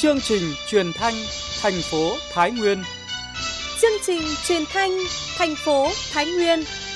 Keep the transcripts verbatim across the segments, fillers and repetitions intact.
Chương trình truyền thanh thành phố Thái Nguyên. Chương trình truyền thanh thành phố Thái Nguyên.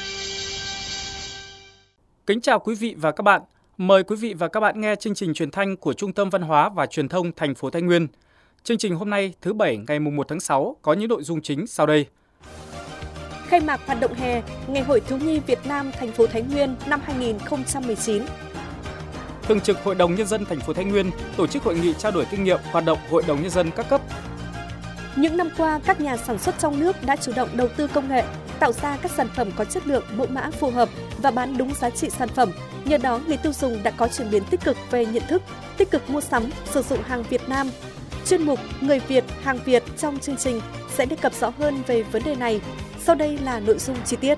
Kính chào quý vị và các bạn. Mời quý vị và các bạn nghe chương trình truyền thanh của Trung tâm Văn hóa và Truyền thông thành phố Thái Nguyên. Chương trình hôm nay thứ Bảy ngày mùng một tháng sáu có những nội dung chính sau đây. Khai mạc hoạt động hè Ngày Hội Thiếu nhi Việt Nam thành phố Thái Nguyên năm hai không một chín. Thường trực Hội đồng Nhân dân thành phố Thái Nguyên tổ chức hội nghị trao đổi kinh nghiệm hoạt động Hội đồng Nhân dân các cấp. Những năm qua, các nhà sản xuất trong nước đã chủ động đầu tư công nghệ, tạo ra các sản phẩm có chất lượng, mẫu mã phù hợp và bán đúng giá trị sản phẩm. Nhờ đó, người tiêu dùng đã có chuyển biến tích cực về nhận thức, tích cực mua sắm, sử dụng hàng Việt Nam. Chuyên mục Người Việt, hàng Việt trong chương trình sẽ đề cập rõ hơn về vấn đề này. Sau đây là nội dung chi tiết.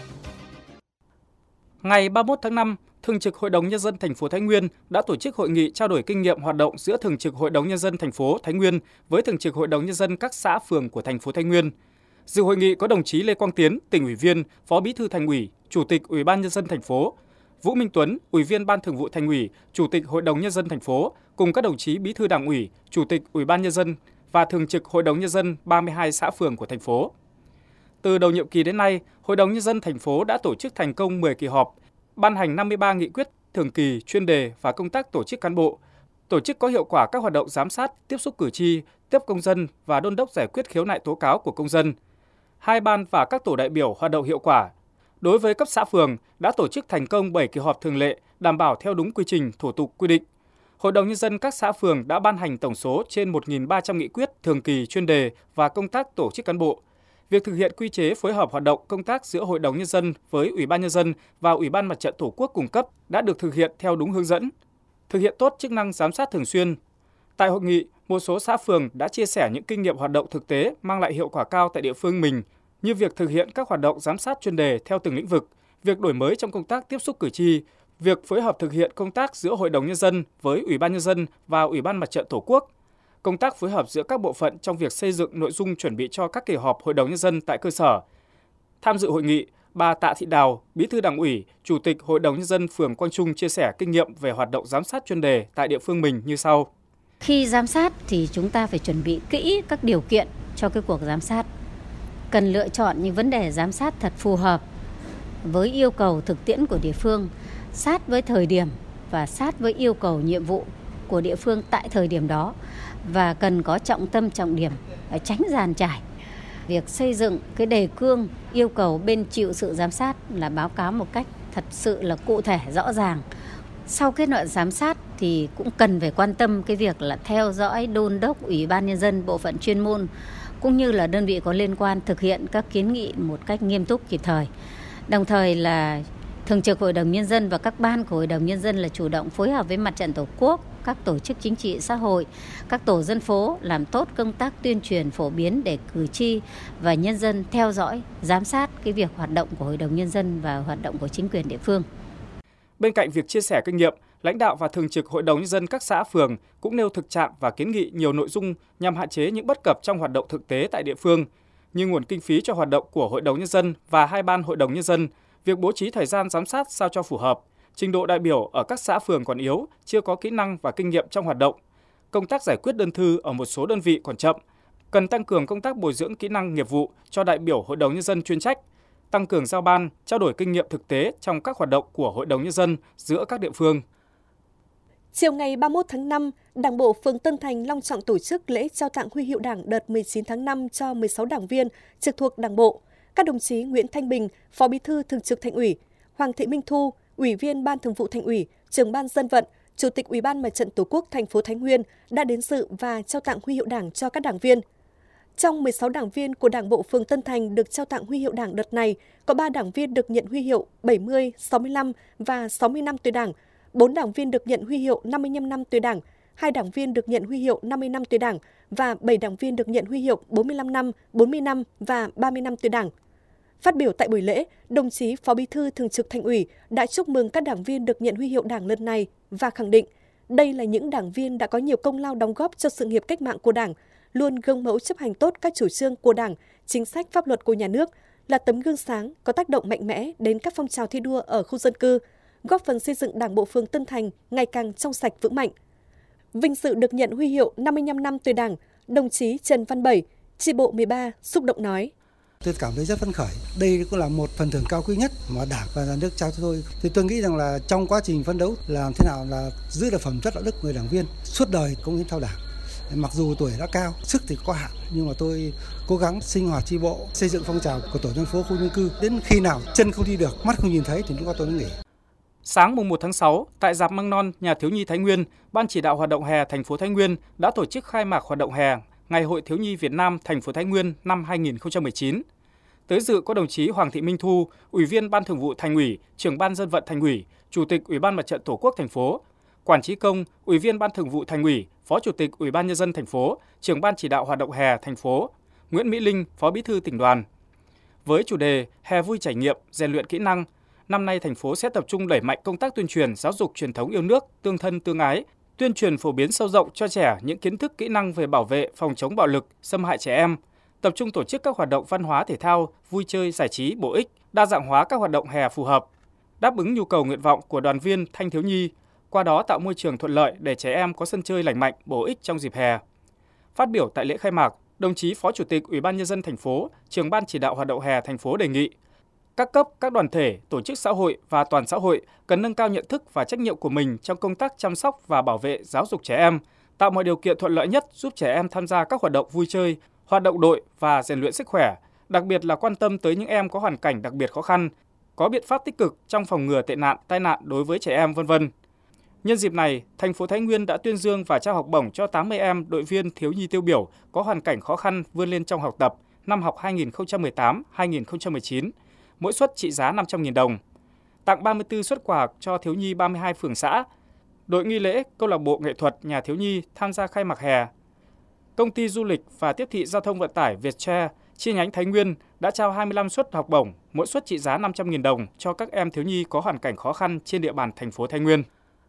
Ngày ba mươi mốt tháng năm, Thường trực Hội đồng Nhân dân thành phố Thái Nguyên đã tổ chức hội nghị trao đổi kinh nghiệm hoạt động giữa Thường trực Hội đồng Nhân dân thành phố Thái Nguyên với Thường trực Hội đồng Nhân dân các xã phường của thành phố Thái Nguyên. Dự hội nghị có đồng chí Lê Quang Tiến, Tỉnh ủy viên, Phó Bí thư Thành ủy, Chủ tịch Ủy ban Nhân dân thành phố, Vũ Minh Tuấn, Ủy viên Ban Thường vụ Thành ủy, Chủ tịch Hội đồng Nhân dân thành phố, cùng các đồng chí Bí thư Đảng ủy, Chủ tịch Ủy ban Nhân dân và Thường trực Hội đồng Nhân dân ba mươi hai xã phường của thành phố. Từ đầu nhiệm kỳ đến nay, Hội đồng Nhân dân thành phố đã tổ chức thành công mười kỳ họp, ban hành năm mươi ba nghị quyết thường kỳ, chuyên đề và công tác tổ chức cán bộ, tổ chức có hiệu quả các hoạt động giám sát, tiếp xúc cử tri, tiếp công dân và đôn đốc giải quyết khiếu nại tố cáo của công dân. Hai ban và các tổ đại biểu hoạt động hiệu quả. Đối với cấp xã phường đã tổ chức thành công bảy kỳ họp thường lệ, đảm bảo theo đúng quy trình, thủ tục quy định. Hội đồng Nhân dân các xã phường đã ban hành tổng số trên một nghìn ba trăm nghị quyết thường kỳ, chuyên đề và công tác tổ chức cán bộ. Việc thực hiện quy chế phối hợp hoạt động công tác giữa Hội đồng Nhân dân với Ủy ban Nhân dân và Ủy ban Mặt trận Tổ quốc cung cấp đã được thực hiện theo đúng hướng dẫn, thực hiện tốt chức năng giám sát thường xuyên. Tại hội nghị, một số xã phường đã chia sẻ những kinh nghiệm hoạt động thực tế mang lại hiệu quả cao tại địa phương mình, như việc thực hiện các hoạt động giám sát chuyên đề theo từng lĩnh vực, việc đổi mới trong công tác tiếp xúc cử tri, việc phối hợp thực hiện công tác giữa Hội đồng Nhân dân với Ủy ban Nhân dân và Ủy ban Mặt trận Tổ quốc, công tác phối hợp giữa các bộ phận trong việc xây dựng nội dung chuẩn bị cho các kỳ họp Hội đồng Nhân dân tại cơ sở. Tham dự hội nghị, bà Tạ Thị Đào, Bí thư Đảng ủy, Chủ tịch Hội đồng Nhân dân phường Quang Trung chia sẻ kinh nghiệm về hoạt động giám sát chuyên đề tại địa phương mình như sau. Khi giám sát thì chúng ta phải chuẩn bị kỹ các điều kiện cho cái cuộc giám sát. Cần lựa chọn những vấn đề giám sát thật phù hợp với yêu cầu thực tiễn của địa phương, sát với thời điểm và sát với yêu cầu nhiệm vụ của địa phương tại thời điểm đó, và cần có trọng tâm trọng điểm, tránh dàn trải. Việc xây dựng cái đề cương yêu cầu bên chịu sự giám sát là báo cáo một cách thật sự là cụ thể, rõ ràng. Sau kết luận giám sát thì cũng cần phải quan tâm cái việc là theo dõi, đôn đốc Ủy ban Nhân dân, bộ phận chuyên môn cũng như là đơn vị có liên quan thực hiện các kiến nghị một cách nghiêm túc, kịp thời. Đồng thời là Thường trực Hội đồng Nhân dân và các ban của Hội đồng Nhân dân là chủ động phối hợp với Mặt trận Tổ quốc, các tổ chức chính trị xã hội, các tổ dân phố làm tốt công tác tuyên truyền phổ biến để cử tri và nhân dân theo dõi, giám sát cái việc hoạt động của Hội đồng Nhân dân và hoạt động của chính quyền địa phương. Bên cạnh việc chia sẻ kinh nghiệm, lãnh đạo và Thường trực Hội đồng Nhân dân các xã phường cũng nêu thực trạng và kiến nghị nhiều nội dung nhằm hạn chế những bất cập trong hoạt động thực tế tại địa phương, như nguồn kinh phí cho hoạt động của Hội đồng Nhân dân và hai ban Hội đồng Nhân dân, việc bố trí thời gian giám sát sao cho phù hợp, trình độ đại biểu ở các xã phường còn yếu, chưa có kỹ năng và kinh nghiệm trong hoạt động, công tác giải quyết đơn thư ở một số đơn vị còn chậm, cần tăng cường công tác bồi dưỡng kỹ năng nghiệp vụ cho đại biểu Hội đồng Nhân dân chuyên trách, tăng cường giao ban, trao đổi kinh nghiệm thực tế trong các hoạt động của Hội đồng Nhân dân giữa các địa phương. Chiều ngày ba mươi mốt tháng năm, Đảng bộ phường Tân Thành long trọng tổ chức lễ trao tặng huy hiệu Đảng đợt mười chín tháng năm cho mười sáu đảng viên trực thuộc Đảng bộ. Các đồng chí Nguyễn Thanh Bình, Phó Bí thư Thường trực Thành ủy, Hoàng Thị Minh Thu, Ủy viên Ban Thường vụ Thành ủy, Trưởng ban Dân vận, Chủ tịch Ủy ban Mặt trận Tổ quốc thành phố Thái Nguyên đã đến dự và trao tặng huy hiệu Đảng cho các đảng viên. Trong mười sáu đảng viên của Đảng bộ phường Tân Thành được trao tặng huy hiệu Đảng đợt này, có ba đảng viên được nhận huy hiệu bảy mươi, sáu mươi lăm và sáu mươi năm tuổi Đảng, bốn đảng viên được nhận huy hiệu năm mươi lăm năm tuổi Đảng, hai đảng viên được nhận huy hiệu năm mươi năm tuổi Đảng và bảy đảng viên được nhận huy hiệu bốn mươi lăm năm, bốn mươi năm và ba mươi năm tuổi Đảng. Phát biểu tại buổi lễ, đồng chí Phó Bí thư Thường trực Thành ủy đã chúc mừng các đảng viên được nhận huy hiệu Đảng lần này và khẳng định đây là những đảng viên đã có nhiều công lao đóng góp cho sự nghiệp cách mạng của Đảng, luôn gương mẫu chấp hành tốt các chủ trương của Đảng, chính sách pháp luật của nhà nước, là tấm gương sáng có tác động mạnh mẽ đến các phong trào thi đua ở khu dân cư, góp phần xây dựng Đảng bộ phường Tân Thành ngày càng trong sạch vững mạnh. Vinh dự được nhận huy hiệu năm mươi lăm năm tuổi Đảng, đồng chí Trần Văn Bảy, chi bộ mười ba, xúc động nói. Tôi cảm thấy rất phấn khởi. Đây cũng là một phần thưởng cao quý nhất mà Đảng và Nhà nước trao cho tôi. Thì tôi nghĩ rằng là trong quá trình phấn đấu làm thế nào là giữ được phẩm chất đạo đức người đảng viên suốt đời cống hiến theo Đảng. Mặc dù tuổi đã cao, sức thì có hạn, nhưng mà tôi cố gắng sinh hoạt chi bộ, xây dựng phong trào của tổ dân phố, khu dân cư. Đến khi nào chân không đi được, mắt không nhìn thấy thì lúc đó tôi mới nghỉ. Sáng mùng một tháng sáu, tại rạp Măng Non, Nhà thiếu nhi Thái Nguyên, Ban chỉ đạo hoạt động hè thành phố Thái Nguyên đã tổ chức khai mạc hoạt động hè Ngày hội thiếu nhi Việt Nam thành phố Thái Nguyên năm hai nghìn không trăm mười chín. Tới dự có đồng chí Hoàng Thị Minh Thu, Ủy viên Ban Thường vụ Thành ủy, Trưởng ban Dân vận Thành ủy, Chủ tịch Ủy ban Mặt trận Tổ quốc thành phố, Quản Trí Công, Ủy viên Ban Thường vụ Thành ủy, Phó Chủ tịch Ủy ban Nhân dân thành phố, Trưởng ban chỉ đạo hoạt động hè thành phố, Nguyễn Mỹ Linh, Phó Bí thư Tỉnh đoàn. Với chủ đề Hè vui trải nghiệm, rèn luyện kỹ năng, năm nay thành phố sẽ tập trung đẩy mạnh công tác tuyên truyền giáo dục truyền thống yêu nước, tương thân tương ái, tuyên truyền phổ biến sâu rộng cho trẻ những kiến thức kỹ năng về bảo vệ, phòng chống bạo lực, xâm hại trẻ em, tập trung tổ chức các hoạt động văn hóa thể thao, vui chơi giải trí bổ ích, đa dạng hóa các hoạt động hè phù hợp, đáp ứng nhu cầu nguyện vọng của đoàn viên thanh thiếu nhi, qua đó tạo môi trường thuận lợi để trẻ em có sân chơi lành mạnh, bổ ích trong dịp hè. Phát biểu tại lễ khai mạc, đồng chí Phó Chủ tịch Ủy ban Nhân dân thành phố, Trưởng ban chỉ đạo hoạt động hè thành phố đề nghị các cấp, các đoàn thể, tổ chức xã hội và toàn xã hội cần nâng cao nhận thức và trách nhiệm của mình trong công tác chăm sóc và bảo vệ giáo dục trẻ em, tạo mọi điều kiện thuận lợi nhất giúp trẻ em tham gia các hoạt động vui chơi, hoạt động đội và rèn luyện sức khỏe, đặc biệt là quan tâm tới những em có hoàn cảnh đặc biệt khó khăn, có biện pháp tích cực trong phòng ngừa tệ nạn, tai nạn đối với trẻ em, vân vân. Nhân dịp này, thành phố Thái Nguyên đã tuyên dương và trao học bổng cho tám mươi em đội viên thiếu nhi tiêu biểu có hoàn cảnh khó khăn vươn lên trong học tập năm học hai nghìn không trăm mười tám hai nghìn không trăm mười chín, mỗi suất trị giá năm trăm nghìn đồng. Tặng ba mươi tư suất quà cho thiếu nhi ba mươi hai phường xã. Đội nghi lễ, câu lạc bộ nghệ thuật Nhà thiếu nhi tham gia khai mạc hè. Công ty du lịch và tiếp thị giao thông vận tải Vietjet chi nhánh Thái Nguyên đã trao hai mươi lăm suất học bổng, mỗi suất trị giá năm trăm nghìn đồng cho các em thiếu nhi có hoàn cảnh khó khăn trên địa bàn thành phố Thái Nguyên.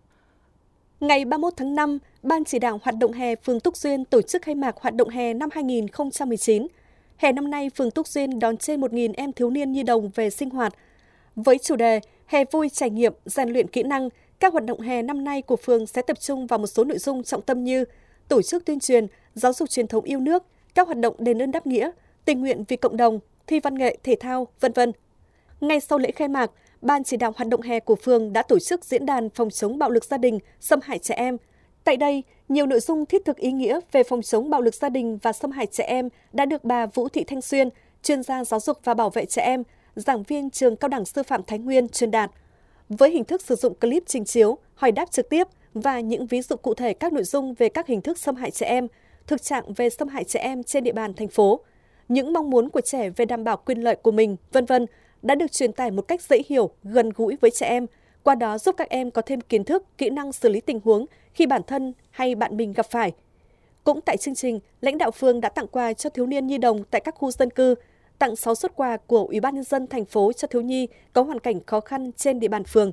Ngày ba mươi mốt tháng năm, Ban chỉ đạo hoạt động hè phường Túc Duyên tổ chức khai mạc hoạt động hè năm hai nghìn không trăm mười chín. Hè năm nay, phường Túc Duyên đón trên một nghìn em thiếu niên nhi đồng về sinh hoạt. Với chủ đề Hè vui trải nghiệm, rèn luyện kỹ năng, các hoạt động hè năm nay của phường sẽ tập trung vào một số nội dung trọng tâm như tổ chức tuyên truyền, giáo dục truyền thống yêu nước, các hoạt động đền ơn đáp nghĩa, tình nguyện vì cộng đồng, thi văn nghệ, thể thao, vân vân. Ngay sau lễ khai mạc, Ban chỉ đạo hoạt động hè của phường đã tổ chức diễn đàn phòng chống bạo lực gia đình, xâm hại trẻ em. Tại đây, nhiều nội dung thiết thực ý nghĩa về phòng chống bạo lực gia đình và xâm hại trẻ em đã được bà Vũ Thị Thanh Xuyên, chuyên gia giáo dục và bảo vệ trẻ em, giảng viên trường Cao đẳng Sư phạm Thái Nguyên truyền đạt. Với hình thức sử dụng clip trình chiếu, hỏi đáp trực tiếp và những ví dụ cụ thể các nội dung về các hình thức xâm hại trẻ em, thực trạng về xâm hại trẻ em trên địa bàn thành phố, những mong muốn của trẻ về đảm bảo quyền lợi của mình, vân vân đã được truyền tải một cách dễ hiểu, gần gũi với trẻ em, qua đó giúp các em có thêm kiến thức, kỹ năng xử lý tình huống khi bản thân hay bạn mình gặp phải. Cũng tại chương trình, lãnh đạo phường đã tặng quà cho thiếu niên nhi đồng tại các khu dân cư, tặng sáu suất quà của Ủy ban Nhân dân thành phố cho thiếu nhi có hoàn cảnh khó khăn trên địa bàn phường.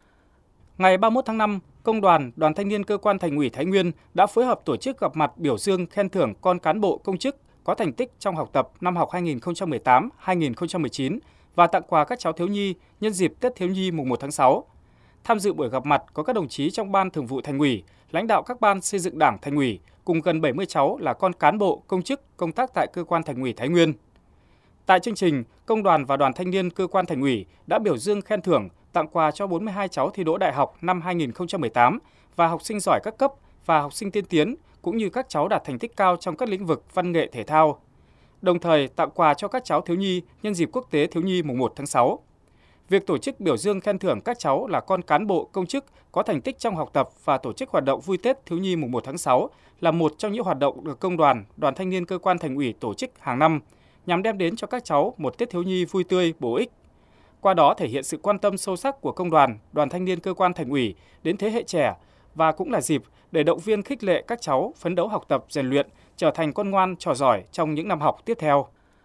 Ngày ba mươi mốt tháng năm, Công đoàn, Đoàn Thanh niên Cơ quan Thành ủy Thái Nguyên đã phối hợp tổ chức gặp mặt biểu dương khen thưởng con cán bộ công chức có thành tích trong học tập năm học hai nghìn không trăm mười tám hai nghìn không trăm mười chín và tặng quà các cháu thiếu nhi nhân dịp Tết thiếu nhi mùng một tháng sáu. Tham dự buổi gặp mặt có các đồng chí trong Ban Thường vụ Thành ủy, lãnh đạo các ban xây dựng Đảng Thành ủy cùng gần bảy mươi cháu là con cán bộ công chức công tác tại Cơ quan Thành ủy Thái Nguyên. Tại chương trình, Công đoàn và Đoàn Thanh niên Cơ quan Thành ủy đã biểu dương khen thưởng, tặng quà cho bốn mươi hai cháu thi đỗ đại học năm hai nghìn không trăm mười tám và học sinh giỏi các cấp và học sinh tiên tiến, cũng như các cháu đạt thành tích cao trong các lĩnh vực văn nghệ thể thao. Đồng thời tặng quà cho các cháu thiếu nhi nhân dịp Quốc tế thiếu nhi mùng một tháng sáu. Việc tổ chức biểu dương khen thưởng các cháu là con cán bộ công chức có thành tích trong học tập và tổ chức hoạt động vui Tết thiếu nhi mùng một tháng sáu là một trong những hoạt động được Công đoàn, Đoàn Thanh niên Cơ quan Thành ủy tổ chức hàng năm, nhằm đem đến cho các cháu một Tết thiếu nhi vui tươi, bổ ích. Qua đó thể hiện sự quan tâm sâu sắc của Công đoàn, Đoàn Thanh niên Cơ quan Thành ủy đến thế hệ trẻ và cũng là dịp để động viên khích lệ các cháu phấn đấu học tập, rèn luyện, trở thành con ngoan, trò giỏi trong những năm học tiếp theo.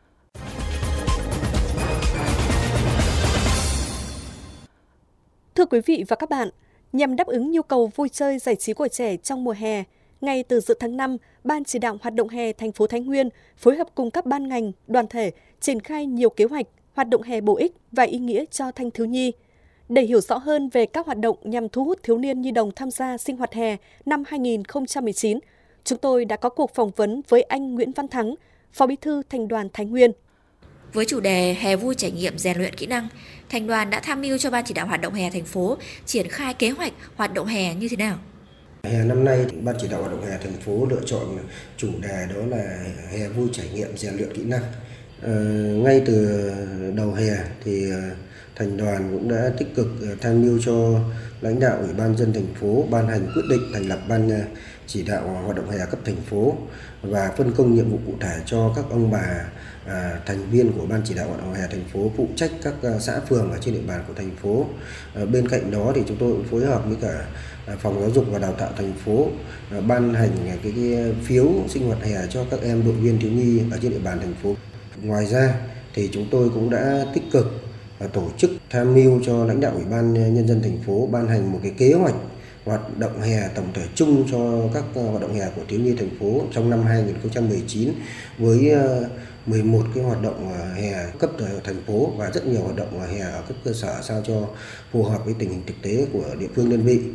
Thưa quý vị và các bạn, nhằm đáp ứng nhu cầu vui chơi giải trí của trẻ trong mùa hè, ngay từ giữa tháng năm, Ban chỉ đạo hoạt động hè thành phố Thái Nguyên phối hợp cùng các ban ngành, đoàn thể triển khai nhiều kế hoạch, hoạt động hè bổ ích và ý nghĩa cho thanh thiếu nhi. Để hiểu rõ hơn về các hoạt động nhằm thu hút thiếu niên nhi đồng tham gia sinh hoạt hè năm hai nghìn không trăm mười chín, chúng tôi đã có cuộc phỏng vấn với anh Nguyễn Văn Thắng, Phó Bí thư Thành đoàn Thái Nguyên. Với chủ đề hè vui trải nghiệm rèn luyện kỹ năng, Thành đoàn đã tham mưu cho Ban chỉ đạo hoạt động hè thành phố triển khai kế hoạch hoạt động hè như thế nào? Hè năm nay, Ban chỉ đạo hoạt động hè thành phố lựa chọn chủ đề đó là hè vui trải nghiệm rèn luyện kỹ năng. À, ngay từ đầu hè thì Thành đoàn cũng đã tích cực tham mưu cho lãnh đạo Ủy ban nhân dân thành phố ban hành quyết định thành lập Ban chỉ đạo hoạt động hè cấp thành phố và phân công nhiệm vụ cụ thể cho các ông bà à, thành viên của Ban chỉ đạo hoạt động hè thành phố phụ trách các xã phường ở trên địa bàn của thành phố. À, bên cạnh đó thì chúng tôi cũng phối hợp với cả Phòng Giáo dục và Đào tạo thành phố à, ban hành cái, cái phiếu sinh hoạt hè cho các em đội viên thiếu nhi ở trên địa bàn thành phố. Ngoài ra thì chúng tôi cũng đã tích cực tổ chức tham mưu cho lãnh đạo Ủy ban nhân dân thành phố ban hành một cái kế hoạch hoạt động hè tổng thể chung cho các hoạt động hè của thiếu nhi thành phố trong năm hai nghìn không trăm mười chín với mười một cái hoạt động hè cấp thành phố và rất nhiều hoạt động hè ở cấp cơ sở sao cho phù hợp với tình hình thực tế của địa phương đơn vị.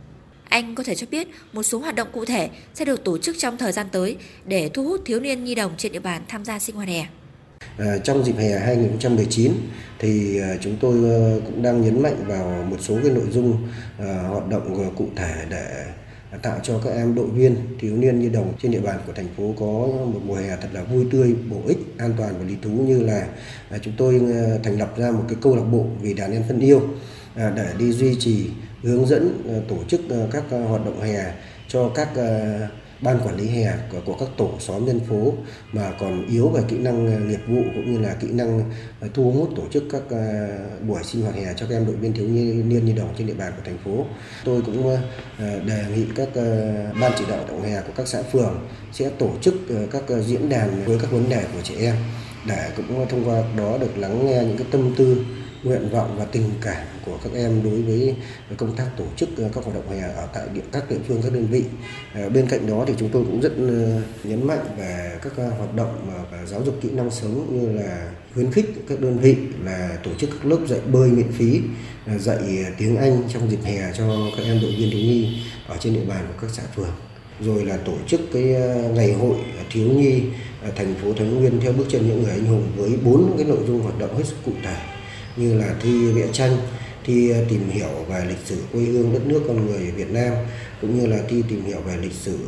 Anh có thể cho biết một số hoạt động cụ thể sẽ được tổ chức trong thời gian tới để thu hút thiếu niên nhi đồng trên địa bàn tham gia sinh hoạt hè. À, trong dịp hè hai nghìn không trăm mười chín thì à, chúng tôi à, cũng đang nhấn mạnh vào một số cái nội dung à, hoạt động à, cụ thể để tạo cho các em đội viên thiếu niên nhi đồng trên địa bàn của thành phố có một mùa hè thật là vui tươi, bổ ích, an toàn và lý thú, như là à, chúng tôi à, thành lập ra một cái câu lạc bộ vì đàn em thân yêu à, để đi duy trì, hướng dẫn à, tổ chức à, các à, hoạt động hè cho các à, ban quản lý hè của, của các tổ xóm dân phố mà còn yếu về kỹ năng nghiệp vụ cũng như là kỹ năng thu hút tổ chức các uh, buổi sinh hoạt hè cho các em đội viên thiếu niên nhi đồng trên địa bàn của thành phố. Tôi cũng uh, đề nghị các uh, ban chỉ đạo hoạt động hè của các xã phường sẽ tổ chức uh, các uh, diễn đàn với các vấn đề của trẻ em để cũng thông qua đó được lắng nghe những cái tâm tư, nguyện vọng và tình cảm của các em đối với công tác tổ chức các hoạt động hè ở tại địa, các địa phương, các đơn vị. À, bên cạnh đó thì chúng tôi cũng rất nhấn mạnh về các hoạt động mà giáo dục kỹ năng sống, như là khuyến khích các đơn vị là tổ chức các lớp dạy bơi miễn phí, dạy tiếng Anh trong dịp hè cho các em đội viên thiếu nhi ở trên địa bàn của các xã phường. Rồi là tổ chức cái ngày hội thiếu nhi thành phố Thái Nguyên theo bước chân những người anh hùng với bốn cái nội dung hoạt động hết sức cụ thể, như là thi vẽ tranh, thi tìm hiểu về lịch sử quê hương đất nước con người Việt Nam, cũng như là thi tìm hiểu về lịch sử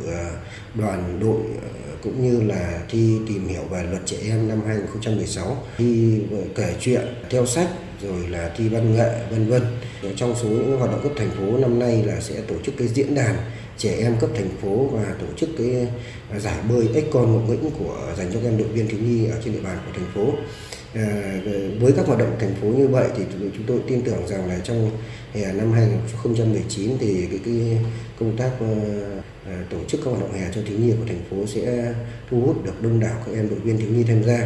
đoàn đội, cũng như là thi tìm hiểu về luật trẻ em năm hai nghìn không trăm mười sáu, thi kể chuyện theo sách, rồi là thi văn nghệ, vân vân. Trong số những hoạt động cấp thành phố năm nay là sẽ tổ chức cái diễn đàn trẻ em cấp thành phố và tổ chức cái giải bơi ếch con ngộ nghĩnh của dành cho các em đội viên thiếu nhi ở trên địa bàn của thành phố. À, với các hoạt động thành phố như vậy thì chúng tôi tin tưởng rằng là trong hè năm hai nghìn không trăm mười chín thì cái, cái công tác uh, tổ chức các hoạt động hè cho thiếu nhi của thành phố sẽ thu hút được đông đảo các em đội viên thiếu nhi tham gia.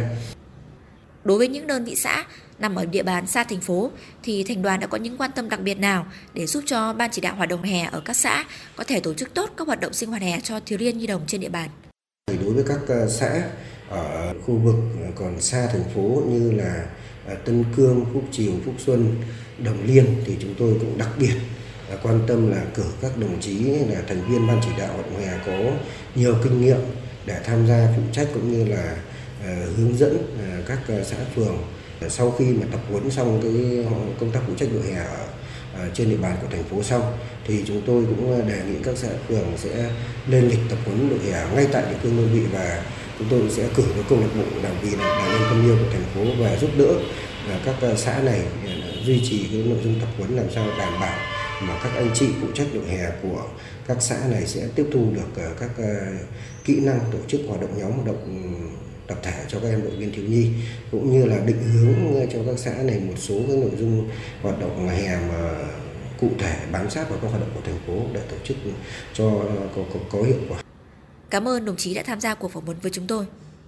Đối với những đơn vị xã nằm ở địa bàn xa thành phố thì thành đoàn đã có những quan tâm đặc biệt nào để giúp cho Ban chỉ đạo hoạt động hè ở các xã có thể tổ chức tốt các hoạt động sinh hoạt hè cho thiếu niên nhi đồng trên địa bàn? Đối với các xã ở khu vực còn xa thành phố như là Tân Cương, Phúc Chiều, Phúc Xuân, Đồng Liên thì chúng tôi cũng đặc biệt quan tâm là cử các đồng chí là thành viên Ban chỉ đạo hoạt động hè có nhiều kinh nghiệm để tham gia phụ trách cũng như là uh, hướng dẫn uh, các uh, xã phường. Sau khi mà tập huấn xong cái công tác phụ trách đội hè ở uh, trên địa bàn của thành phố xong thì chúng tôi cũng đề nghị các xã phường sẽ lên lịch tập huấn đội hè ngay tại địa phương đơn vị, và chúng tôi sẽ cử cái câu lạc bộ đảng vì đàn em thân yêu của thành phố và giúp đỡ các xã này duy trì cái nội dung tập huấn làm sao đảm bảo mà các anh chị phụ trách đội hè của các xã này sẽ tiếp thu được các kỹ năng tổ chức hoạt động nhóm, hoạt động tập thể cho các em đội viên thiếu nhi, cũng như là định hướng cho các xã này một số cái nội dung hoạt động hè mà cụ thể bám sát vào các hoạt động của thành phố để tổ chức cho có, có, có hiệu quả. Cảm ơn đồng chí đã tham gia cuộc phỏng vấn với chúng tôi.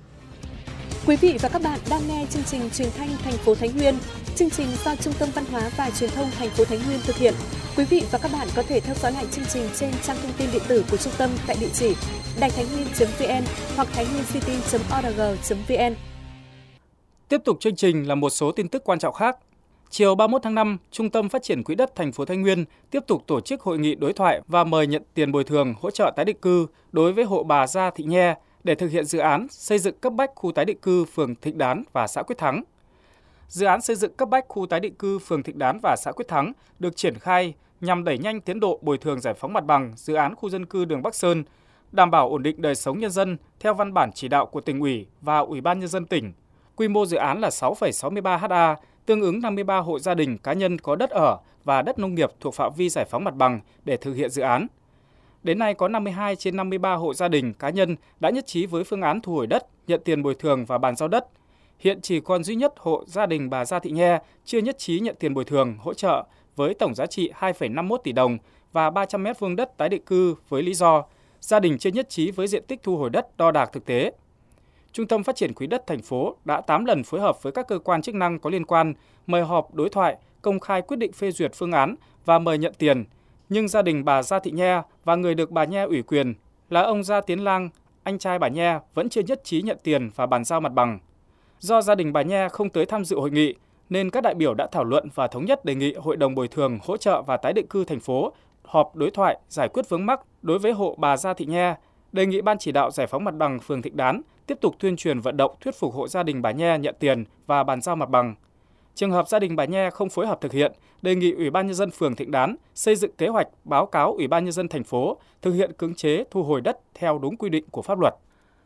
Quý vị và các bạn đang nghe chương trình Truyền thanh thành phố Thái Nguyên. Chương trình do Trung tâm Văn hóa và Truyền thông thành phố Thái Nguyên thực hiện. Quý vị và các bạn có thể theo dõi lại chương trình trên trang thông tin điện tử của trung tâm tại địa chỉ đài thái nguyên chấm vn hoặc thái nguyên city chấm org chấm vn. Tiếp tục chương trình là một số tin tức quan trọng khác. Chiều ba mươi mốt tháng năm, Trung tâm Phát triển Quỹ đất thành phố Thái Nguyên tiếp tục tổ chức hội nghị đối thoại và mời nhận tiền bồi thường hỗ trợ tái định cư đối với hộ bà Gia Thị Nhe để thực hiện dự án xây dựng cấp bách khu tái định cư phường Thịnh Đán và xã Quyết Thắng. Dự án xây dựng cấp bách khu tái định cư phường Thịnh Đán và xã Quyết Thắng được triển khai nhằm đẩy nhanh tiến độ bồi thường giải phóng mặt bằng dự án khu dân cư đường Bắc Sơn, đảm bảo ổn định đời sống nhân dân theo văn bản chỉ đạo của Tỉnh ủy và Ủy ban Nhân dân tỉnh. Quy mô dự án là sáu phẩy sáu mươi ba ha, tương ứng năm mươi ba hộ gia đình cá nhân có đất ở và đất nông nghiệp thuộc phạm vi giải phóng mặt bằng để thực hiện dự án. Đến nay có năm mươi hai trên năm mươi ba hộ gia đình cá nhân đã nhất trí với phương án thu hồi đất, nhận tiền bồi thường và bàn giao đất. Hiện chỉ còn duy nhất hộ gia đình bà Gia Thị Nhe chưa nhất trí nhận tiền bồi thường hỗ trợ với tổng giá trị hai phẩy năm mươi mốt tỷ đồng và ba trăm mét vuông đất tái định cư với lý do gia đình chưa nhất trí với diện tích thu hồi đất đo đạc thực tế. Trung tâm Phát triển Quỹ đất thành phố đã tám lần phối hợp với các cơ quan chức năng có liên quan, mời họp đối thoại, công khai quyết định phê duyệt phương án và mời nhận tiền. Nhưng gia đình bà Gia Thị Nhe và người được bà Nhe ủy quyền là ông Gia Tiến Lang, anh trai bà Nhe vẫn chưa nhất trí nhận tiền và bàn giao mặt bằng. Do gia đình bà Nhe không tới tham dự hội nghị, nên các đại biểu đã thảo luận và thống nhất đề nghị Hội đồng Bồi thường, Hỗ trợ và Tái định cư thành phố họp đối thoại giải quyết vướng mắc đối với hộ bà Gia Thị Nhe, đề nghị Ban chỉ đạo giải phóng mặt bằng phường Thịnh Đán tiếp tục tuyên truyền vận động thuyết phục hộ gia đình bà Nhe nhận tiền và bàn giao mặt bằng. Trường hợp gia đình bà Nhe không phối hợp thực hiện, đề nghị Ủy ban Nhân dân phường Thịnh Đán xây dựng kế hoạch báo cáo Ủy ban Nhân dân thành phố thực hiện cưỡng chế thu hồi đất theo đúng quy định của pháp luật.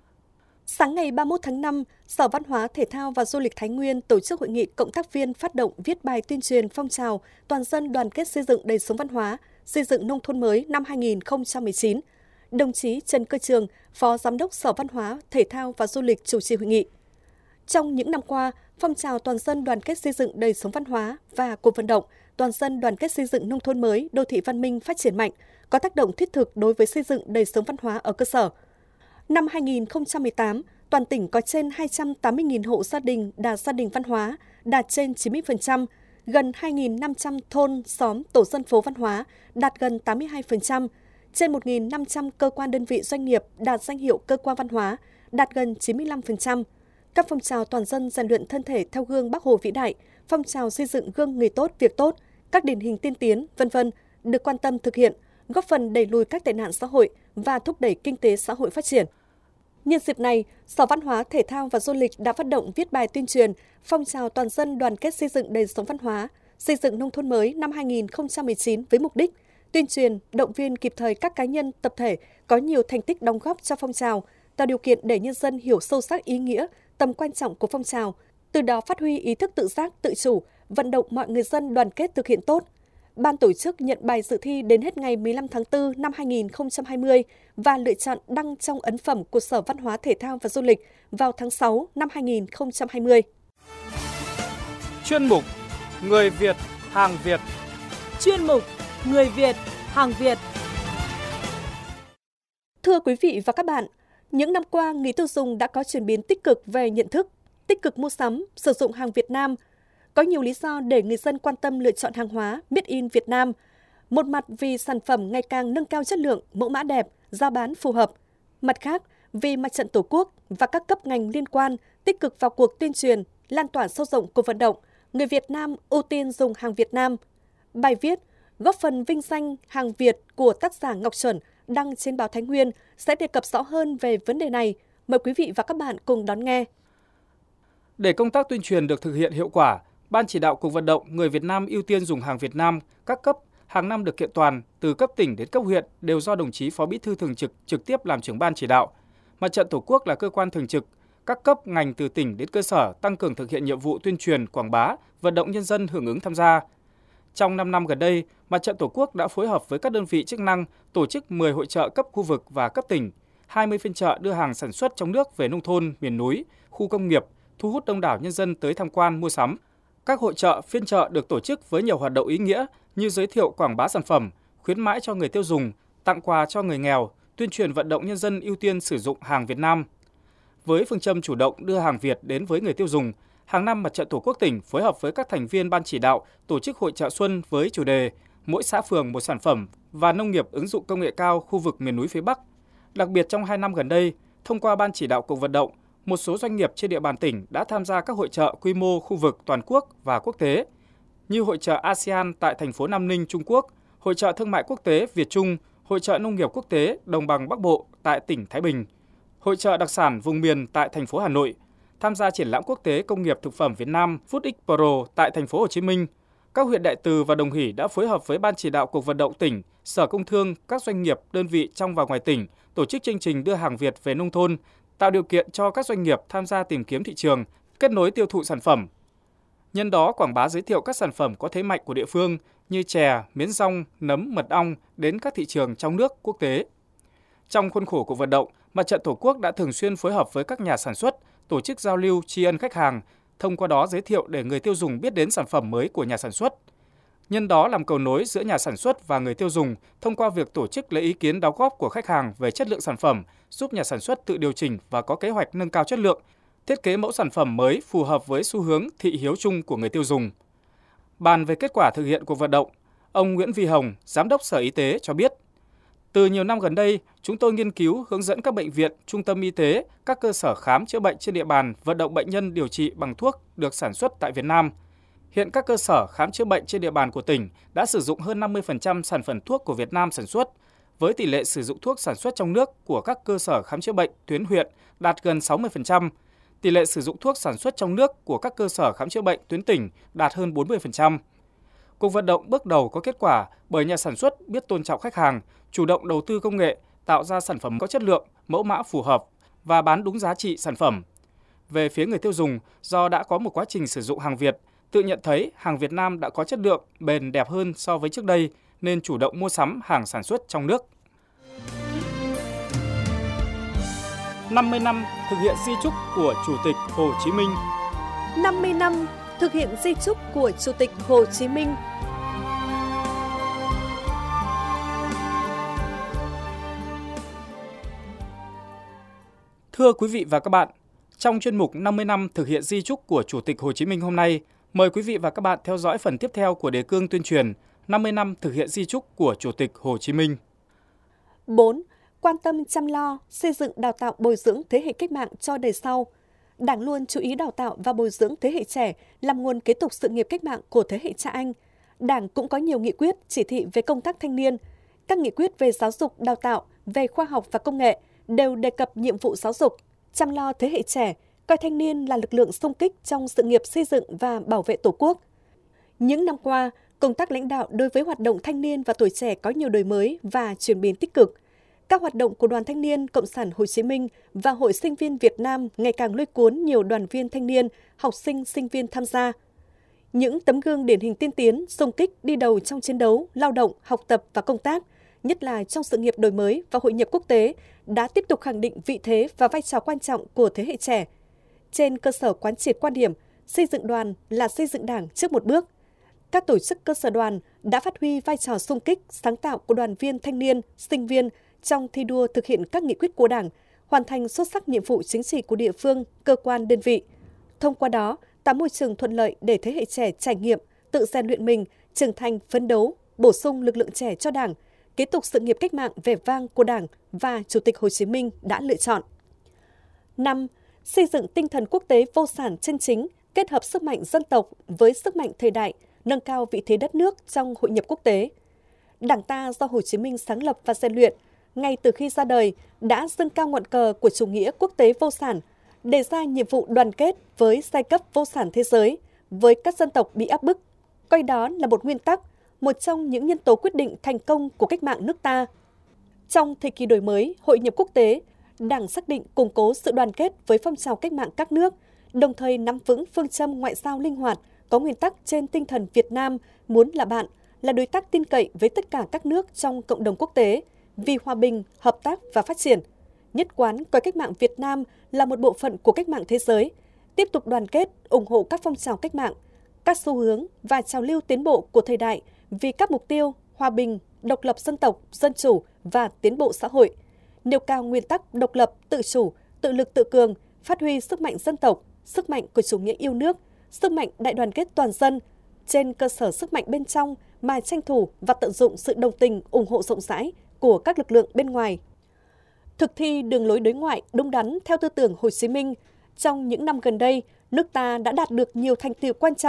Sáng ngày ba mươi mốt tháng năm, Sở Văn hóa, Thể thao và Du lịch Thái Nguyên tổ chức hội nghị cộng tác viên phát động viết bài tuyên truyền phong trào toàn dân đoàn kết xây dựng đời sống văn hóa, xây dựng nông thôn mới năm hai nghìn không trăm mười chín. Đồng chí Trần Cơ Trường, Phó Giám đốc Sở Văn hóa, Thể thao và Du lịch chủ trì hội nghị. Trong những năm qua, phong trào toàn dân đoàn kết xây dựng đời sống văn hóa và cuộc vận động toàn dân đoàn kết xây dựng nông thôn mới, đô thị văn minh phát triển mạnh, có tác động thiết thực đối với xây dựng đời sống văn hóa ở cơ sở. Năm hai nghìn không trăm mười tám, toàn tỉnh có trên hai trăm tám mươi nghìn hộ gia đình đạt gia đình văn hóa, đạt trên chín mươi phần trăm, gần hai nghìn năm trăm thôn, xóm, tổ dân phố văn hóa, đạt gần tám mươi hai phần trăm, trên một nghìn năm trăm cơ quan đơn vị doanh nghiệp đạt danh hiệu cơ quan văn hóa, đạt gần chín mươi lăm phần trăm. Các phong trào toàn dân rèn luyện thân thể theo gương Bác Hồ vĩ đại, phong trào xây dựng gương người tốt, việc tốt, các điển hình tiên tiến, vân vân được quan tâm thực hiện, góp phần đẩy lùi các tệ nạn xã hội và thúc đẩy kinh tế xã hội phát triển. Nhân dịp này, Sở Văn hóa, Thể thao và Du lịch đã phát động viết bài tuyên truyền phong trào toàn dân đoàn kết xây dựng đời sống văn hóa, xây dựng nông thôn mới năm hai nghìn không trăm mười chín với mục đích tuyên truyền, động viên kịp thời các cá nhân, tập thể có nhiều thành tích đóng góp cho phong trào, tạo điều kiện để nhân dân hiểu sâu sắc ý nghĩa, tầm quan trọng của phong trào, từ đó phát huy ý thức tự giác, tự chủ, vận động mọi người dân đoàn kết thực hiện tốt. Ban tổ chức nhận bài dự thi đến hết ngày mười lăm tháng tư năm hai nghìn không trăm hai mươi và lựa chọn đăng trong ấn phẩm của Sở Văn hóa, Thể thao và Du lịch vào tháng sáu năm hai nghìn không trăm hai mươi. Chuyên mục Người Việt, hàng Việt. Chuyên mục Người Việt, hàng Việt. Thưa quý vị và các bạn, những năm qua, người tiêu dùng đã có chuyển biến tích cực về nhận thức, tích cực mua sắm, sử dụng hàng Việt Nam. Có nhiều lý do để người dân quan tâm lựa chọn hàng hóa made in Việt Nam. Một mặt vì sản phẩm ngày càng nâng cao chất lượng, mẫu mã đẹp, giá bán phù hợp. Mặt khác, vì Mặt trận Tổ quốc và các cấp ngành liên quan tích cực vào cuộc tuyên truyền, lan tỏa sâu rộng cuộc vận động, người Việt Nam ưu tiên dùng hàng Việt Nam. Bài viết góp phần vinh danh hàng Việt của tác giả Ngọc Chuẩn đăng trên báo Thái Nguyên sẽ đề cập rõ hơn về vấn đề này. Mời quý vị và các bạn cùng đón nghe. Để công tác tuyên truyền được thực hiện hiệu quả, Ban chỉ đạo cuộc vận động người Việt Nam ưu tiên dùng hàng Việt Nam các cấp hàng năm được kiện toàn từ cấp tỉnh đến cấp huyện đều do đồng chí Phó Bí thư thường trực trực tiếp làm trưởng ban chỉ đạo. Mặt trận Tổ quốc là cơ quan thường trực, các cấp ngành từ tỉnh đến cơ sở tăng cường thực hiện nhiệm vụ tuyên truyền, quảng bá, vận động nhân dân hưởng ứng tham gia. Trong năm năm gần đây, Mặt trận Tổ quốc đã phối hợp với các đơn vị chức năng tổ chức mười hội chợ cấp khu vực và cấp tỉnh, hai mươi phiên chợ đưa hàng sản xuất trong nước về nông thôn, miền núi, khu công nghiệp, thu hút đông đảo nhân dân tới tham quan mua sắm. Các hội chợ, phiên chợ được tổ chức với nhiều hoạt động ý nghĩa như giới thiệu quảng bá sản phẩm, khuyến mãi cho người tiêu dùng, tặng quà cho người nghèo, tuyên truyền vận động nhân dân ưu tiên sử dụng hàng Việt Nam. Với phương châm chủ động đưa hàng Việt đến với người tiêu dùng, hàng năm Mặt trận Tổ quốc tỉnh phối hợp với các thành viên ban chỉ đạo tổ chức hội chợ xuân với chủ đề mỗi xã phường một sản phẩm và nông nghiệp ứng dụng công nghệ cao khu vực miền núi phía Bắc. Đặc biệt trong hai năm gần đây, thông qua ban chỉ đạo cuộc vận động, một số doanh nghiệp trên địa bàn tỉnh đã tham gia các hội chợ quy mô khu vực toàn quốc và quốc tế. như Hội chợ a sê an tại thành phố Nam Ninh, Trung Quốc, Hội chợ Thương mại Quốc tế Việt Trung, Hội chợ Nông nghiệp Quốc tế Đồng bằng Bắc Bộ tại tỉnh Thái Bình, Hội chợ đặc sản vùng miền tại thành phố Hà Nội, tham gia triển lãm quốc tế công nghiệp thực phẩm Việt Nam Food Expo tại thành phố Hồ Chí Minh. Các huyện Đại Từ và Đồng Hỷ đã phối hợp với Ban chỉ đạo cuộc vận động tỉnh, Sở Công Thương, các doanh nghiệp, đơn vị trong và ngoài tỉnh tổ chức chương trình đưa hàng Việt về nông thôn, tạo điều kiện cho các doanh nghiệp tham gia tìm kiếm thị trường, kết nối tiêu thụ sản phẩm. Nhân đó quảng bá giới thiệu các sản phẩm có thế mạnh của địa phương như chè, miến rong, nấm, mật ong đến các thị trường trong nước, quốc tế. Trong khuôn khổ cuộc vận động, Mặt trận Tổ quốc đã thường xuyên phối hợp với các nhà sản xuất, tổ chức giao lưu tri ân khách hàng, thông qua đó giới thiệu để người tiêu dùng biết đến sản phẩm mới của nhà sản xuất. Nhân đó làm cầu nối giữa nhà sản xuất và người tiêu dùng thông qua việc tổ chức lấy ý kiến đóng góp của khách hàng về chất lượng sản phẩm, giúp nhà sản xuất tự điều chỉnh và có kế hoạch nâng cao chất lượng, thiết kế mẫu sản phẩm mới phù hợp với xu hướng thị hiếu chung của người tiêu dùng. Bàn về kết quả thực hiện cuộc vận động, ông Nguyễn Vi Hồng, Giám đốc Sở Y tế cho biết, từ nhiều năm gần đây, chúng tôi nghiên cứu hướng dẫn các bệnh viện, trung tâm y tế, các cơ sở khám chữa bệnh trên địa bàn vận động bệnh nhân điều trị bằng thuốc được sản xuất tại Việt Nam. Hiện các cơ sở khám chữa bệnh trên địa bàn của tỉnh đã sử dụng hơn năm mươi phần trăm sản phẩm thuốc của Việt Nam sản xuất, với tỷ lệ sử dụng thuốc sản xuất trong nước của các cơ sở khám chữa bệnh tuyến huyện đạt gần sáu mươi phần trăm, tỷ lệ sử dụng thuốc sản xuất trong nước của các cơ sở khám chữa bệnh tuyến tỉnh đạt hơn bốn mươi phần trăm. Cuộc vận động bước đầu có kết quả bởi nhà sản xuất biết tôn trọng khách hàng, chủ động đầu tư công nghệ, tạo ra sản phẩm có chất lượng, mẫu mã phù hợp và bán đúng giá trị sản phẩm. Về phía người tiêu dùng, do đã có một quá trình sử dụng hàng Việt, tự nhận thấy hàng Việt Nam đã có chất lượng, bền đẹp hơn so với trước đây nên chủ động mua sắm hàng sản xuất trong nước. năm mươi năm thực hiện di chúc của Chủ tịch Hồ Chí Minh. năm mươi năm thực hiện di chúc của Chủ tịch Hồ Chí Minh. Thưa quý vị và các bạn, trong chuyên mục năm mươi năm thực hiện di chúc của Chủ tịch Hồ Chí Minh hôm nay, mời quý vị và các bạn theo dõi phần tiếp theo của đề cương tuyên truyền năm mươi năm thực hiện di chúc của Chủ tịch Hồ Chí Minh. bốn. Quan tâm chăm lo, xây dựng đào tạo bồi dưỡng thế hệ cách mạng cho đời sau. Đảng luôn chú ý đào tạo và bồi dưỡng thế hệ trẻ làm nguồn kế tục sự nghiệp cách mạng của thế hệ cha anh. Đảng cũng có nhiều nghị quyết, chỉ thị về công tác thanh niên. Các nghị quyết về giáo dục, đào tạo, về khoa học và công nghệ đều đề cập nhiệm vụ giáo dục, chăm lo thế hệ trẻ, coi thanh niên là lực lượng xung kích trong sự nghiệp xây dựng và bảo vệ Tổ quốc. Những năm qua, công tác lãnh đạo đối với hoạt động thanh niên và tuổi trẻ có nhiều đổi mới và chuyển biến tích cực. Các hoạt động của Đoàn Thanh niên Cộng sản Hồ Chí Minh và Hội Sinh viên Việt Nam ngày càng lôi cuốn nhiều đoàn viên thanh niên, học sinh, sinh viên tham gia. Những tấm gương điển hình tiên tiến, xung kích đi đầu trong chiến đấu, lao động, học tập và công tác, nhất là trong sự nghiệp đổi mới và hội nhập quốc tế, đã tiếp tục khẳng định vị thế và vai trò quan trọng của thế hệ trẻ. Trên cơ sở quán triệt quan điểm, xây dựng đoàn là xây dựng Đảng trước một bước, các tổ chức cơ sở đoàn đã phát huy vai trò xung kích, sáng tạo của đoàn viên thanh niên, sinh viên trong thi đua thực hiện các nghị quyết của Đảng, hoàn thành xuất sắc nhiệm vụ chính trị của địa phương, cơ quan, đơn vị. Thông qua đó, tạo môi trường thuận lợi để thế hệ trẻ trải nghiệm, tự rèn luyện mình, trưởng thành, phấn đấu, bổ sung lực lượng trẻ cho Đảng, kế tục sự nghiệp cách mạng vẻ vang của Đảng và Chủ tịch Hồ Chí Minh đã lựa chọn. năm. Xây dựng tinh thần quốc tế vô sản chân chính, kết hợp sức mạnh dân tộc với sức mạnh thời đại, nâng cao vị thế đất nước trong hội nhập quốc tế. Đảng ta do Hồ Chí Minh sáng lập và rèn luyện, ngay từ khi ra đời đã dâng cao ngọn cờ của chủ nghĩa quốc tế vô sản, đề ra nhiệm vụ đoàn kết với giai cấp vô sản thế giới, với các dân tộc bị áp bức, coi đó là một nguyên tắc, một trong những nhân tố quyết định thành công của cách mạng nước ta. Trong thời kỳ đổi mới, hội nhập quốc tế, Đảng xác định củng cố sự đoàn kết với phong trào cách mạng các nước, đồng thời nắm vững phương châm ngoại giao linh hoạt, có nguyên tắc trên tinh thần Việt Nam muốn là bạn, là đối tác tin cậy với tất cả các nước trong cộng đồng quốc tế, vì hòa bình, hợp tác và phát triển. Nhất quán coi cách mạng Việt Nam là một bộ phận của cách mạng thế giới, tiếp tục đoàn kết, ủng hộ các phong trào cách mạng, các xu hướng và trào lưu tiến bộ của thời đại vì các mục tiêu hòa bình, độc lập dân tộc, dân chủ và tiến bộ xã hội, nêu cao nguyên tắc độc lập, tự chủ, tự lực tự cường, phát huy sức mạnh dân tộc, sức mạnh của chủ nghĩa yêu nước, sức mạnh đại đoàn kết toàn dân, trên cơ sở sức mạnh bên trong mà tranh thủ và tận dụng sự đồng tình, ủng hộ rộng rãi của các lực lượng bên ngoài. Thực thi đường lối đối ngoại đúng đắn theo tư tưởng Hồ Chí Minh, trong những năm gần đây, nước ta đã đạt được nhiều thành tựu quan trọng,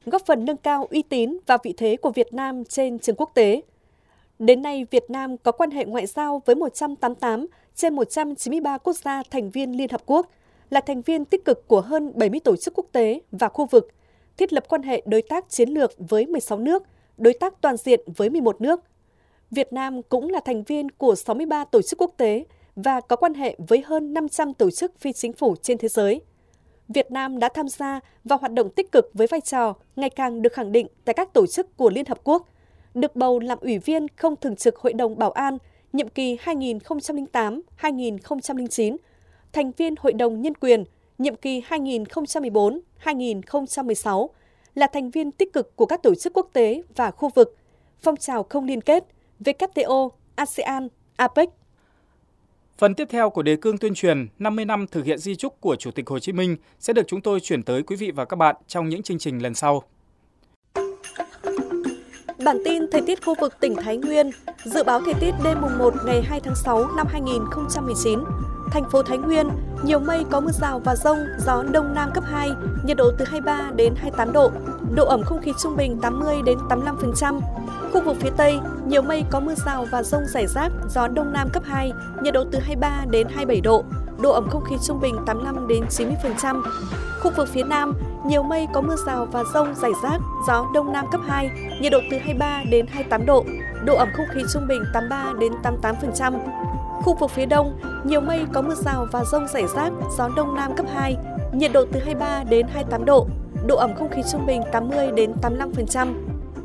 góp phần nâng cao uy tín và vị thế của Việt Nam trên trường quốc tế. Đến nay, Việt Nam có quan hệ ngoại giao với một trăm tám mươi tám trên một trăm chín mươi ba quốc gia thành viên Liên Hợp Quốc, là thành viên tích cực của hơn bảy mươi tổ chức quốc tế và khu vực, thiết lập quan hệ đối tác chiến lược với mười sáu nước, đối tác toàn diện với mười một nước. Việt Nam cũng là thành viên của sáu mươi ba tổ chức quốc tế và có quan hệ với hơn năm trăm tổ chức phi chính phủ trên thế giới. Việt Nam đã tham gia và hoạt động tích cực với vai trò ngày càng được khẳng định tại các tổ chức của Liên Hợp Quốc, được bầu làm Ủy viên không thường trực Hội đồng Bảo an nhiệm kỳ hai nghìn không trăm lẻ tám đến hai nghìn không trăm lẻ chín, thành viên Hội đồng Nhân quyền nhiệm kỳ hai nghìn không trăm mười bốn đến hai nghìn không trăm mười sáu, là thành viên tích cực của các tổ chức quốc tế và khu vực, phong trào không liên kết, vê kép tê o, a sê an, a pếch. Phần tiếp theo của đề cương tuyên truyền năm mươi năm thực hiện di chúc của Chủ tịch Hồ Chí Minh sẽ được chúng tôi chuyển tới quý vị và các bạn trong những chương trình lần sau. Bản tin thời tiết khu vực tỉnh Thái Nguyên, dự báo thời tiết đêm mùng một ngày hai tháng sáu năm hai nghìn không trăm mười chín. Thành phố Thái Nguyên, nhiều mây có mưa rào và dông, gió đông nam cấp hai, nhiệt độ từ hai mươi ba đến hai mươi tám độ, độ ẩm không khí trung bình tám mươi đến tám mươi lăm phần trăm. Khu vực phía Tây, nhiều mây có mưa rào và dông rải rác, gió đông nam cấp hai, nhiệt độ từ hai mươi ba đến hai mươi bảy độ, độ ẩm không khí trung bình tám mươi lăm đến chín mươi phần trăm. Khu vực phía Nam, nhiều mây có mưa rào và dông rải rác, gió đông nam cấp hai, nhiệt độ từ hai mươi ba đến hai mươi tám độ, độ ẩm không khí trung bình tám mươi ba đến tám mươi tám phần trăm. Khu vực phía Đông, nhiều mây có mưa rào và dông rải rác, gió đông nam cấp hai, nhiệt độ từ hai mươi ba đến hai mươi tám độ, độ ẩm không khí trung bình tám mươi đến tám mươi lăm phần trăm.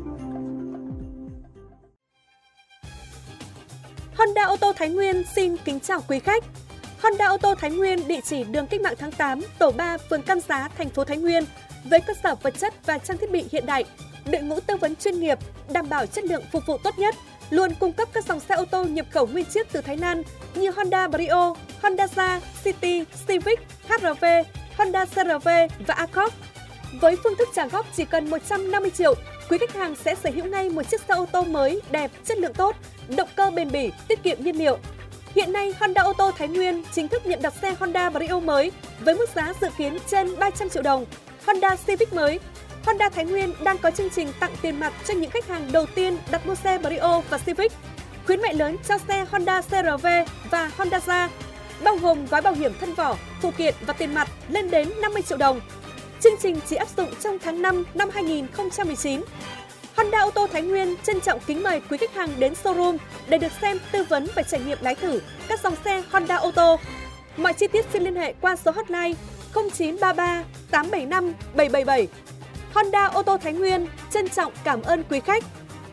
Honda ô tô Thái Nguyên xin kính chào quý khách. Honda ô tô Thái Nguyên địa chỉ đường Cách mạng tháng tám, tổ ba, phường Cam Giá, thành phố Thái Nguyên, với cơ sở vật chất và trang thiết bị hiện đại, đội ngũ tư vấn chuyên nghiệp, đảm bảo chất lượng phục vụ tốt nhất, luôn cung cấp các dòng xe ô tô nhập khẩu nguyên chiếc từ Thái Lan như Honda Brio, Honda Jazz, City, Civic, hát rờ vê, Honda xê rờ vê và Accord. Với phương thức trả góp chỉ cần một trăm năm mươi triệu, quý khách hàng sẽ sở hữu ngay một chiếc xe ô tô mới, đẹp, chất lượng tốt, động cơ bền bỉ, tiết kiệm nhiên liệu. Hiện nay, Honda ô tô Thái Nguyên chính thức nhận đặt xe Honda Brio mới với mức giá dự kiến trên ba trăm triệu đồng, Honda Civic mới. Honda Thái Nguyên đang có chương trình tặng tiền mặt cho những khách hàng đầu tiên đặt mua xe Brio và Civic. Khuyến mại lớn cho xe Honda xê rờ vê và Honda Jazz, bao gồm gói bảo hiểm thân vỏ, phụ kiện và tiền mặt lên đến năm mươi triệu đồng. Chương trình chỉ áp dụng trong tháng năm năm hai nghìn không trăm mười chín. Honda ô tô Thái Nguyên trân trọng kính mời quý khách hàng đến showroom để được xem, tư vấn và trải nghiệm lái thử các dòng xe Honda ô tô. Mọi chi tiết xin liên hệ qua số hotline không chín ba ba tám bảy năm bảy bảy bảy. Honda ô tô Thái Nguyên trân trọng cảm ơn quý khách.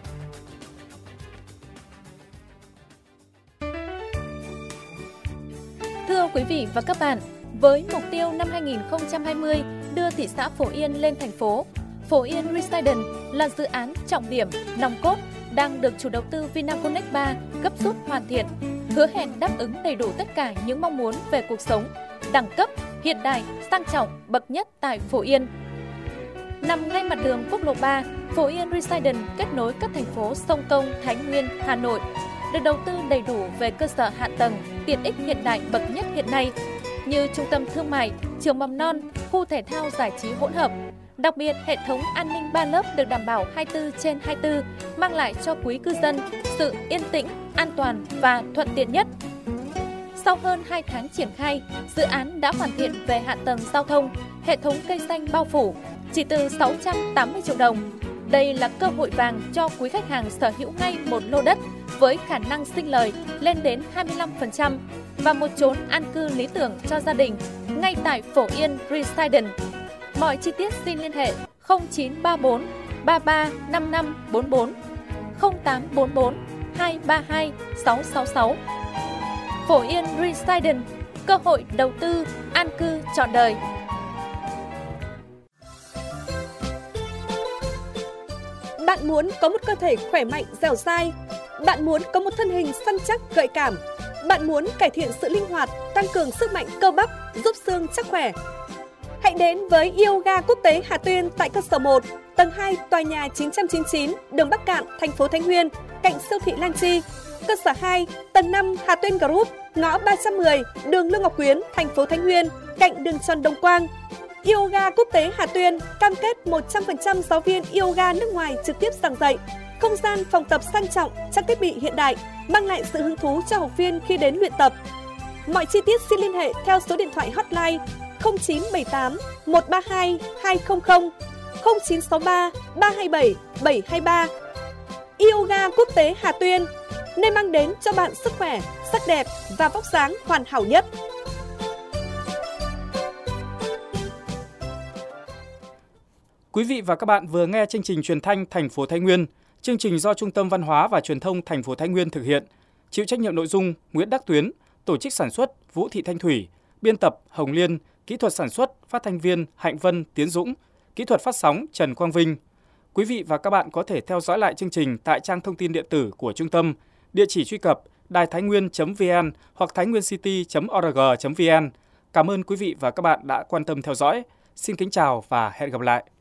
Thưa quý vị và các bạn, với mục tiêu năm hai nghìn không trăm hai mươi đưa thị xã Phổ Yên lên thành phố, Phổ Yên Residence là dự án trọng điểm, nòng cốt đang được chủ đầu tư Vinaconex ba gấp rút hoàn thiện, hứa hẹn đáp ứng đầy đủ tất cả những mong muốn về cuộc sống, đẳng cấp, hiện đại, sang trọng, bậc nhất tại Phổ Yên. Nằm ngay mặt đường quốc lộ ba, Phổ Yên Residence kết nối các thành phố Sông Công, Thái Nguyên, Hà Nội, được đầu tư đầy đủ về cơ sở hạ tầng, tiện ích hiện đại bậc nhất hiện nay, như trung tâm thương mại, trường mầm non, khu thể thao giải trí hỗn hợp. Đặc biệt, hệ thống an ninh ba lớp được đảm bảo hai mươi bốn trên hai mươi bốn, mang lại cho quý cư dân sự yên tĩnh, an toàn và thuận tiện nhất. Sau hơn hai tháng triển khai, dự án đã hoàn thiện về hạ tầng giao thông, hệ thống cây xanh bao phủ, chỉ từ sáu trăm tám mươi triệu đồng. Đây là cơ hội vàng cho quý khách hàng sở hữu ngay một lô đất với khả năng sinh lời lên đến hai mươi lăm phần trăm và một chốn an cư lý tưởng cho gia đình ngay tại Phổ Yên Residence. Mọi chi tiết xin liên hệ không chín ba bốn ba ba năm năm bốn bốn, không tám bốn bốn hai ba hai sáu sáu sáu. Phổ Yên Residence, cơ hội đầu tư an cư trọn đời. Bạn muốn có một cơ thể khỏe mạnh, dẻo dai. Bạn muốn có một thân hình săn chắc, gợi cảm. Bạn muốn cải thiện sự linh hoạt, tăng cường sức mạnh cơ bắp, giúp xương chắc khỏe. Hãy đến với Yoga Quốc tế Hà Tuyên tại cơ sở một, tầng hai, tòa nhà chín trăm chín mươi chín, đường Bắc Cạn, thành phố Thái Nguyên, cạnh siêu thị Lan Chi. Cơ sở hai, tầng năm, Hà Tuyên Group, ngõ ba trăm mười, đường Lương Ngọc Quyến, thành phố Thái Nguyên, cạnh đường Trần Đồng Quang. Yoga Quốc tế Hà Tuyên cam kết một trăm phần trăm giáo viên yoga nước ngoài trực tiếp giảng dạy. Không gian phòng tập sang trọng, trang thiết bị hiện đại, mang lại sự hứng thú cho học viên khi đến luyện tập. Mọi chi tiết xin liên hệ theo số điện thoại hotline không chín bảy tám một ba hai hai không không, không chín sáu ba ba hai bảy bảy hai ba. Yoga Quốc tế Hà Tuyên, nơi mang đến cho bạn sức khỏe, sắc đẹp và vóc dáng hoàn hảo nhất. Quý vị và các bạn vừa nghe chương trình truyền thanh thành phố Thái Nguyên. Chương trình do Trung tâm Văn hóa và Truyền thông thành phố Thái Nguyên thực hiện. Chịu trách nhiệm nội dung Nguyễn Đắc Tuyến, tổ chức sản xuất Vũ Thị Thanh Thủy, biên tập Hồng Liên, kỹ thuật sản xuất phát thanh viên Hạnh Vân, Tiến Dũng, kỹ thuật phát sóng Trần Quang Vinh. Quý vị và các bạn có thể theo dõi lại chương trình tại trang thông tin điện tử của trung tâm, địa chỉ truy cập đài thái nguyên chấm vn hoặc thái nguyên city chấm org chấm vn. Cảm ơn quý vị và các bạn đã quan tâm theo dõi. Xin kính chào và hẹn gặp lại.